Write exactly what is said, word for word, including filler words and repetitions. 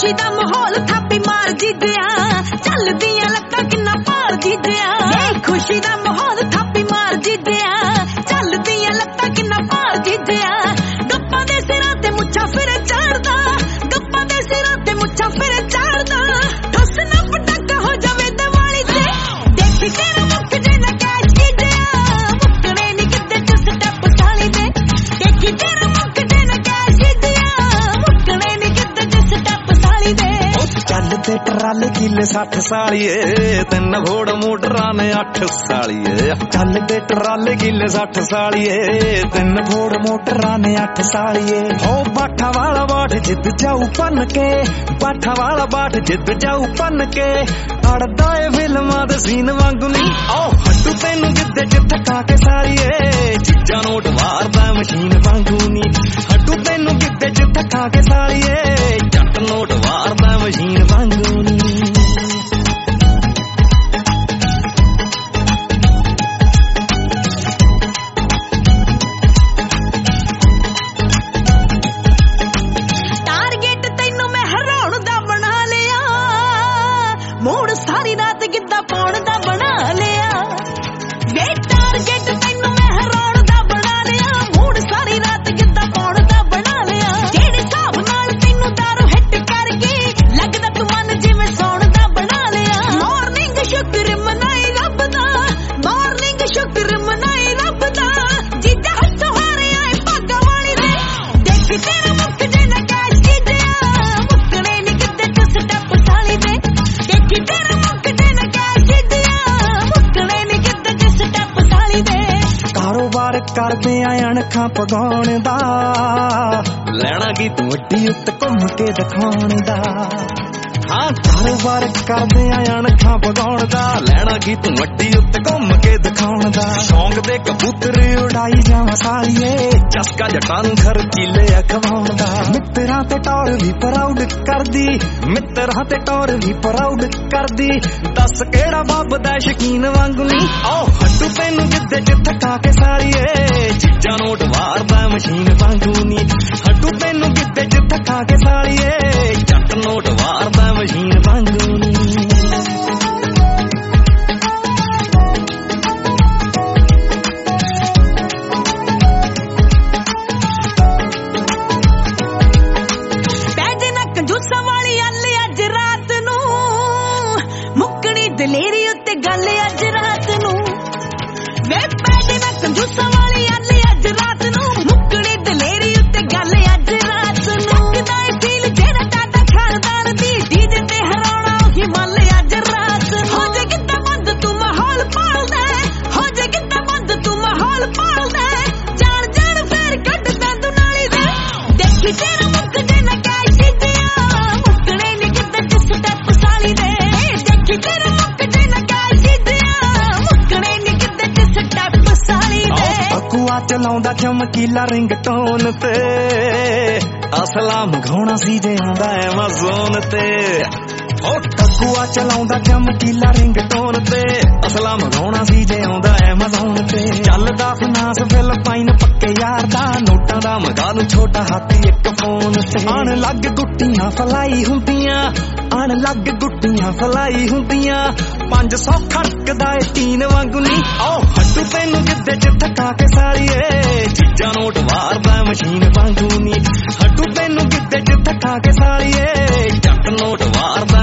खुशी दा माहौल थापी मार जीदिया चलदियां लत्तां किन्ना पार जीदिया खुशी दा माहौल थापी मार जीदिया चलदियां लत्तां किन्ना पार जीदिया गप्पां दे सिरां ते मुच्छां फिर चाड़दा गप्पां दे सिरां ते मुच्छां फिर चाड़दा ठस ना पटाका हो जावे दिवाली ते देखी तेरा मुख जे ना कैच कीजिया मुक्कने नी किते च स्टैप साली दे देखी तेरा मुख जे ना कैच कीजिया मुक्कने नी किते च स्टैप साली दे ਚੱਲਦੇ ਟਰਾਲੇ ਕਿੱਲੇ ਸੱਠ ਸਾਲੀਏ ਤਿੰਨ ਫੋੜ ਮੋਟਰਾਂ ਨੇ ਅੱਠ ਸਾਲੀਏ ਚੱਲਦੇ ਟਰਾਲੇ ਕਿੱਲੇ ਸੱਠ ਸਾਲੀਏ ਤਿੰਨ ਫੋੜ ਮੋਟਰਾਂ ਨੇ ਅੱਠ ਸਾਲੀਏ ਹੋ ਬਾਠਾ ਵਾਲਾ ਬਾਠ ਜਿੱਦ ਜਾਊ ਪੰਨ ਕੇ ਬਾਠਾ ਵਾਲਾ ਬਾਠ ਜਿੱਦ ਜਾਊ ਪੰਨ ਕੇ ਅੜਦਾ ਏ ਫਿਲਮਾਂ ਦੇ ਸੀਨ ਵਾਂਗੂ ਨੀ ਆਓ ਹੱਟੂ ਤੈਨੂੰ ਜਿੱਦੇ ਚ ਥਕਾ ਕੇ ਸਾਲੀਏ ਚੀਜ਼ਾਂ ਨੋਟ ਵਾਰਦਾ ਮਸ਼ੀਨ ਵਾਂਗੂ ਨੀ ਹੱਟੂ ਤੈਨੂੰ ਜਿੱਦੇ ਚ ਥਕਾ ਕੇ ਸਾਲੀਏ ਜੱਟ ਨੋਟ ਵਾਰਦਾ ਮਸ਼ੀਨ ਵਾਂਗੂ ਨੀ ਟਾਰਗੇਟ ਤੈਨੂੰ ਮੈਂ ਹਰਾਉਣ ਦਾ ਬਣਾ ਲਿਆ ਮੂਡ ਸਾਰੀ ਰਾਤ ਗਿੱਧਾ ਪਾਉਣ ਦਾ ਬਣਾ ਲਿਆ ਵੇ ਟਾਰਗੇਟ ਤੈਨੂੰ ਮੈਂ ਹਰਾਉਣ ਦਾ ਬਣਾ ਲਿਆ ਮੂਡ ਸਾਰੀ ਰਾਤ ਗਿੱਧਾ ਪਾਉਣ ਦਾ ਬਣਾ ਲਿਆ ਜਿਹੜੇ ਹਿਸਾਬ ਨਾਲ ਤੈਨੂੰ ਦਾਰੂ ਹਿੱਟ ਕਰ ਗਈ ਲੱਗਦਾ ਤੂੰ ਮਨ ਜਿਵੇਂ ਸੌਣ ਦਾ ਬਣਾ ਲਿਆ ਮਾਰਨਿੰਗ ਸ਼ੁਕਰ ਮਨਾਈ ਰੱਬ ਦਾ ਮਾਰਨਿੰਗ ਸ਼ੁਕਰ ਮਨਾਈ ਰੱਬ ਦਾ ਜਿੱਦਾਂ ਹੱਥੋਂ ਹਾਰੇ ਆਏ ਭਾਗਾ ਵਾਲੀ ਦੇ ਦੇਖੀ ਤੇਰਾ ਮੁੱਖ ਜੇ ਨਾ ਕੈਚ ਕੀਜਿਆ ਮੁੱਕਣੇ ਨੀ ਕਿਤੇ ਚ ਸਟੈਪ ਸਾਲੀ ਦੇ ਦੇਖੀ ਤੇਰਾ ਮੁੱਖ ਜੇ ਨਾ ਕੈਚ ਕੀਜਿਆ ਮੁੱਕਣੇ ਨੀ ਕਿਤੇ ਚ ਸਟੈਪ ਸਾਲੀ ਦੇ ਕਾਰੋਬਾਰ ਕਰਦੇ ਆ ਅਣਖਾਂ ਪਗਾਉਣ ਦਾ ਲੈਣਾ ਕੀ ਤੂੰ ਅੱਡੀ ਉੱਤੇ ਘੁੰਮ ਕੇ ਦਿਖਾਉਣ ਦਾ ਹਾਂ ਕਾਰੋਬਾਰ ਕਰਦੇ ਆ ਅਣਖਾਂ ਪਗਾਉਣ ਦਾ ਲੈਣਾ ਕੀ ਤੂੰ ਅੱਡੀ ਉੱਤੇ ਘੁੰਮ ਕੇ ਦਿਖਾਉਣ ਦਾ ਸ਼ੌਂਕ ਦੇ ਕਬੂਤਰ ਉਡਾਈ ਜਾਵਾਂ ਸਾਲੀਏ ਚਸਕਾ ਜਟਾਂ ਨੂੰ ਖਰਚੀਲੇ ਖਵਾਉਣ ਦਾ ਮਿੱਤਰਾਂ ਤੇ ਟੌਰ ਵੀ ਪ੍ਰਾਊਡ ਕਰਦੀ ਮਿੱਤਰਾਂ ਤੇ ਟੌਰ ਵੀ ਪ੍ਰਾਊਡ ਕਰਦੀ ਦੱਸ ਕਿਹੜਾ ਬੱਬ ਦਾ ਸ਼ਕੀਨ ਵਾਂਗੂ ਨੀ ਆਓ ਹੱਟੂ ਤੈਨੂੰ ਜਿੱਦੇ ਚ ਥਕਾ ਕੇ ਸਾਲੀਏ ਚੀਜ਼ਾਂ ਨੋਟ ਵਾਰਦਾ ਮਸ਼ੀਨ ਵਾਂਗੂ ਨੀ ਹੱਟੂ ਤੈਨੂੰ ਜਿੱਦੇ ਚ ਥਕਾ ਕੇ ਸਾਲੀਏ ਜੱਟ ਨੋਟ ਵਾਰਦਾ ਮਸ਼ੀਨ ਵਾਂਗੂ ਨੀ ਕੰਜੂਸਾਂ ਵਾਲੀ ਅੱਲ ਅੱਜ ਰਾਤ ਨੂੰ ਮੁੱਕਣੀ ਦਲੇਰੀ ਉੱਤੇ ਗੱਲ ਅੱਜ ਰਾਤ ਨੂੰ ਵੇ ਪੈਦੇ ਨਾ ਕੰਜੂਸਾਂ ਵਾਲੀ ਅੱਲ ਅੱਜ ਰਾਤ ਨੂੰ ਮੁੱਕਣੀ ਦਲੇਰੀ ਉੱਤੇ ਗੱਲ ਅੱਜ ਰਾਤ ਨੂੰ ਕਿਦਾ ਏ ਫੀਲ ਜਿਹੜਾ ਟਾਟਾ ਖਾਨਦਾਰ ਦੀ ਡੀਜੇ ਤੇ ਹਰਾਉਣਾ ਉਹੀ ਮੱਲ ਅੱਜ ਰਾਤ ਹੋ ਜੇ ਕਿੱਦਾਂ ਬੰਦ ਤੂੰ ਮਾਹੌਲ ਪਾਲਦਾ ਹੋ ਜੇ ਕਿੱਦਾਂ ਬੰਦ ਤੂੰ ਮਾਹੌਲ ਪਾਲਦਾ ਜਾਣ ਜਾਣ ਫੇਰ ਕੱਢਦਾ ਤੂੰ ਨਾਲੀ ਦੇ ਦੇਖੀ ਤੇਰਾ ਮੁੱਕ ਜੇ ਨਾ ਕੈਸ਼ ਚਲਾਉਂਦਾ ਚਮਕੀਲਾ ਰਿੰਗਟੋਨ ਤੇ ਅਸਲਾ ਮਘਾਉਣਾ ਸੀ ਜੇ ਆਉਂਦਾ ਐਮਾਜ਼ੋਨ ਤੇ ਓ ਟਕੂਆ ਚਲਾਉਂਦਾ ਚਮਕੀਲਾ ਰਿੰਗਟੋਨ ਤੇ ਅਸਲਾ ਮਘਾਉਣਾ ਸੀ ਜੇ ਆਉਂਦਾ ਐਮਾਜ਼ੋਨ ਤੇ ਚੱਲਦਾ ਫਨਾਸ ਫਿਲਪਾਈਨ ਪੱਕੇ ਯਾਰ ਦਾ ਨੋਟਾਂ ਦਾ ਮਗਾ ਨੂੰ ਛੋਟਾ ਹਾਥੀ ਇੱਕ ਫੋਨ ਤੇ ਆਣ ਲੱਗ ਗੁੱਟੀਆਂ ਫਲਾਈ ਹੁੰਦੀਆਂ ਆਣ ਲੱਗ ਗੁੱਟੀਆਂ ਫਲਾਈ ਹੁੰਦੀਆਂ ਪੰਜ ਸੌ ਖੜਕਦਾ ਏ ਟੀਨ ਵਾਂਗੂ ਨੀ ਆਓ ਹੱਟੂ ਤੈਨੂੰ ਜਿੱਦੇ ਚ ਥਕਾ ਕੇ ਸਾਲੀਏ ਚੀਜ਼ਾਂ ਨੋਟ ਵਾਰਦਾ ਮਸ਼ੀਨ ਵਾਂਗੂ ਨੀ ਹੱਟੂ ਤੈਨੂੰ ਜਿੱਦੇ ਚ ਥਕਾ ਕੇ ਸਾਲੀਏ ਜੱਟ ਨੋਟ ਵਾਰਦਾ